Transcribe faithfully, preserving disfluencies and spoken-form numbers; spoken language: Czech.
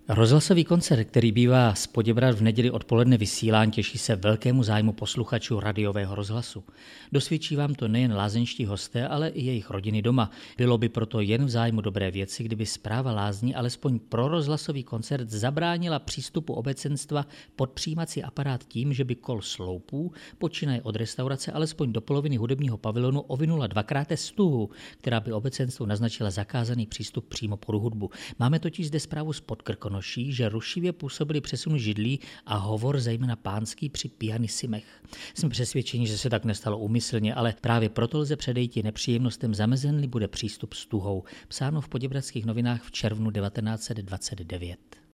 Rozhlasový koncert, který bývá z Poděbrad v neděli odpoledne vysílán, těší se velkému zájmu posluchačů radiového rozhlasu. Dosvědčí vám to nejen lázeňští hosté, ale i jejich rodiny doma. Bylo by proto jen v zájmu dobré věci, kdyby správa lázní alespoň pro rozhlasový koncert zabránila přístupu obecenstva pod přijímací aparát tím, že by kol sloupů, počínaje od restaurace alespoň do poloviny hudebního pavilonu, ovinula dvakrát stuhu, která by obecenstvu naznačila zakázaný přístup přímo pod hudbu. Máme totiž zde zprávu z Podkrkonoší, že rušivě působili přesun židlí a hovor zejména pánský při pianissimech. Jsme přesvědčeni, že se tak nestalo úmyslně, ale právě proto lze předejti nepříjemnostem, zamezen-li bude přístup s tuhou. Psáno v Poděbradských novinách v červnu devatenáct set dvacet devět.